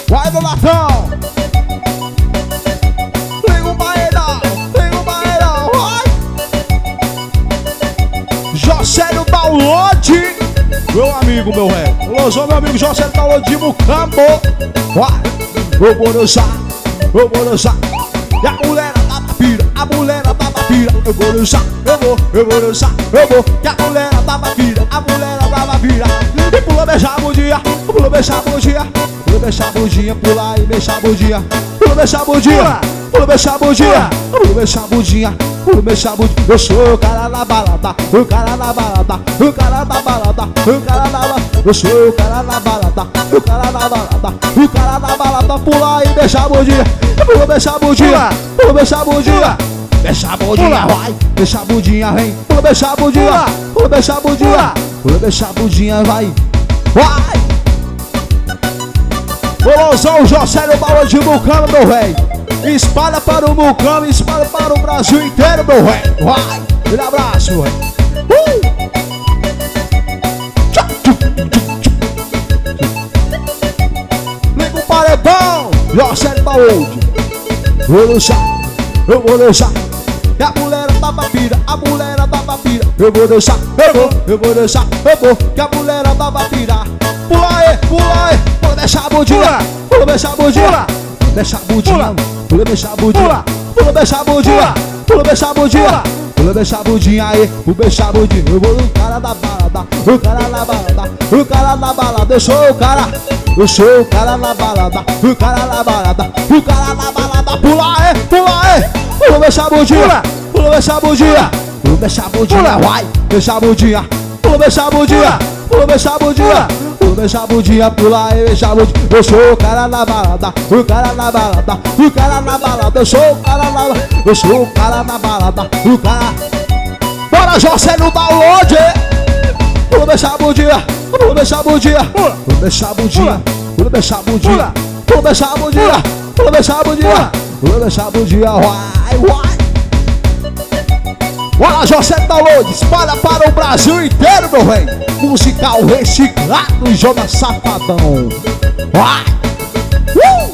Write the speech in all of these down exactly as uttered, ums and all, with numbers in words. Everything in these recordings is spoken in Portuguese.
Vai, Donatão. Liga o bailão, liga o bailão, vai. Jocélio Download, meu amigo, meu ré. Alôzão, meu amigo Jocélio Download de Mucambo. Vai, eu vou dançar, eu vou dançar. E a mulher da papira, a mulher da papira. Eu vou dançar, eu vou, eu vou dançar, eu vou. E a mulher da papira, a mulher da papira. E pula, beija a bundinha, pula, beija a bundinha. Pula, beija a bundinha, pula e beija a bundinha. Pula, beija a bundinha, pula, beija a bundinha. Pula, beija a bundinha, pula, beija a bundinha. Eu sou o cara na balada, o cara na balada, o cara na balada, o cara na balada. Eu sou o cara na balada, o cara na balada, o cara na balada. Pula e beija a bundinha, pula, beija a bundinha, pula, beija a bundinha. Beija a bundinha, vai, beija a bundinha, vem. Pula, beija a bundinha, pula, beija a bundinha. Pula, beija a bundinha, vai, vai. Bolosão, Jocélio Download de Mucambo, meu rei. Espalha para o Mucambo, espalha para o Brasil inteiro, meu rei. Vai, aquele abraço, meu rei. Uh! Liga o paredão, Jocélio Download. Vou dançar, eu vou dançar. E a mulher da papira, a mulher da papira. Eu vou dançar, eu vou, eu vou dançar, eu vou. Que a mulher da papira. Pula aí, pula aí, pula, deixa a bundinha, pula, deixa a bundinha, deixa a bundinha, pula, deixa a bundinha, pula, deixa a bundinha, pula, deixa a bundinha, pula, deixa a bundinha aí, pula, deixa a bundinha. Eu vou no cara da balada, o cara na balada, o cara na balada. Eu sou o cara, eu sou o cara na balada, o cara na balada, o cara na balada. Pula aí, pula aí, pula, deixa a bundinha, pula, deixa a bundinha, pula, deixa a bundinha, vai, deixa a bundinha, pula, deixa a bundinha, pula, deixa a bundinha. Deixa a bundinha, pula e deixa a bundinha. Eu sou o cara na balada, o cara na balada, o cara na balada. Eu sou o cara na balada, eu sou o cara na balada, o cara. Bora, Jocélio Download. Pula, deixa a bundinha, pula, deixa a bundinha, pula, deixa a bundinha, pula, deixa a bundinha, pula, deixa a bundinha, pula, deixa a bundinha, pula, deixa a bundinha, vai, vai. Bora, Jocélio Download, espalha para o Brasil inteiro, meu rei. Musical reciclado, Jonas Safadão. Vai! Uh!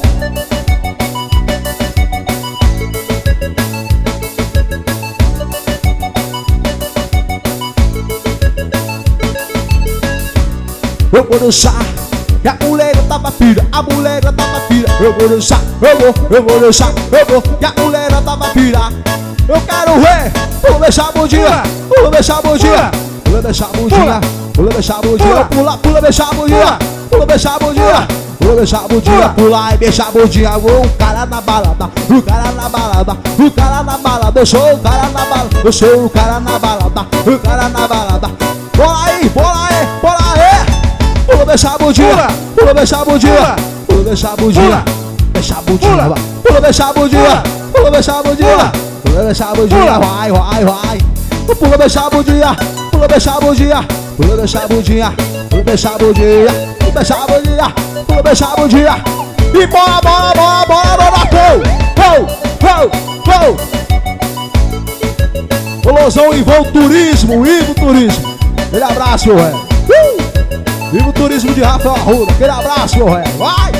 Eu vou dançar, e a mulher da papira, a mulher da papira. Eu vou dançar, eu vou, eu vou dançar, eu vou. E a mulher da papira. Eu quero ver, pula, deixa a bundinha, pula, deixa a bundinha, pula, deixa a bundinha, pula, deixa a bundinha, pula, pula, deixa a bundinha, pula, deixa a bundinha, pula, deixa a bundinha, pula e deixa a bundinha. O cara na balada, o cara na balada, o cara na balada. Eu sou o cara na balada, eu sou o cara na balada, o cara na balada. Bola aí, bola aí, bola aí. Pula, deixa a bundinha, pula, deixa a bundinha, pula, deixa a bundinha, deixa a bundinha, pula, deixa a bundinha, pula, deixa a bundinha. Pula, deixa a bundinha, vai, vai, vai. Pula, deixa a bundinha, pula, deixa a bundinha, pula, deixa a bundinha, pula, deixa a bundinha, pula, deixa a bundinha, pula, deixa a bundinha. E bora, bora, bora, bora, bora, gol, gol, gol, gol. Bolosão, Ivo Turismo, Ivo Turismo. Aquele abraço, meu ré. Uh! Ivo Turismo de Rafael Arruda, aquele abraço, meu ré. Vai!